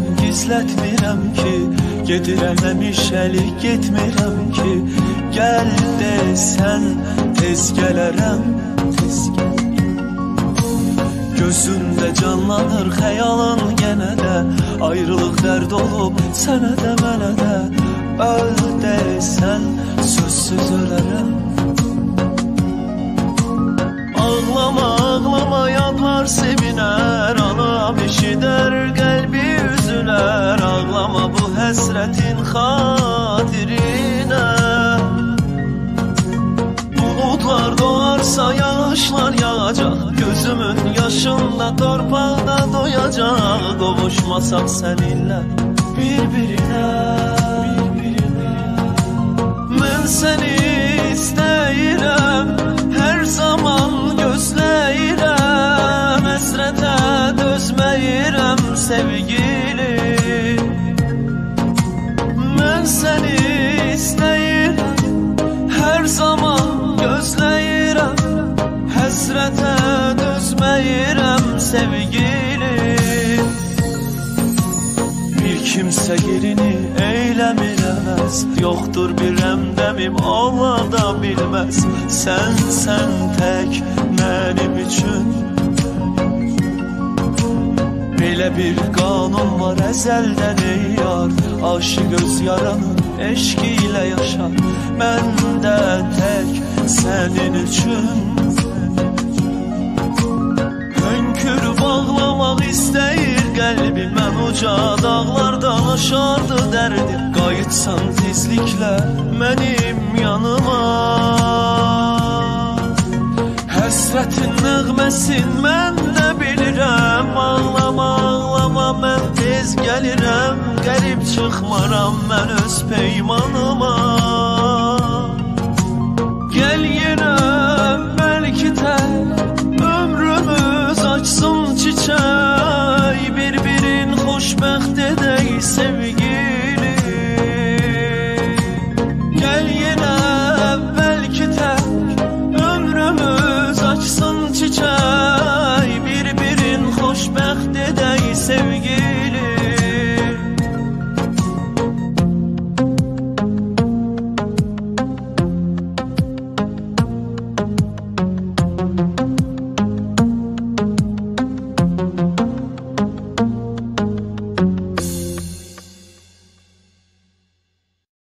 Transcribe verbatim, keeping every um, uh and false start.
Senden gizlətmirəm ki, gedirəm həmişəlik getmirəm ki, gəl desən tez gələrəm, tez gələrəm. Gözümdə canlanır xəyalın yenə də, ayrılıq dərd olub sənə də mənə də, öl desən sözsüz ölərəm. Ağlama, ağlama, yadlar sevinər, anam eşidər, qəlbi üzülər. Ağlama bu həsrətin xatirinə. Buludlar doğarsa yağışlar yağacaq, gözümün yaşında torpaqda doyacaq. Qovuşmasaq səninlə bir-birinə, bir-birinə. Mən səni istəyirəm, hər zaman gözləyirəm, həsrətə dözməyirəm sevgili. Mən səni istəyirəm, hər zaman gözləyirəm, həsrətə dözməyirəm sevgili. Bir kimsə yerini eyləmir əvəz, yoxdur bir əmdəmim ola da bilməz. Sən, sən tək mənim üçün. Belə bir qanun var əzəldən ey yar, aşıq öz yaranı eşq ilə yaşar. Mən də tək sənin üçün. Hönkür bağlamaq istəyir qəlbim, mən uca dağlardan aşardı dərdim. Qayıtsan tezliklə mənim yanıma, həsrətin nəğməsin mən də bilirəm. Ağlama, ağlama, mən tez gəlirəm, qərib çıxmaram mən öz peymanıma. Gəl yenə bəlkə tək ömrümüz açsın çiçək, bir-birin xoşbəxt edək sevgi.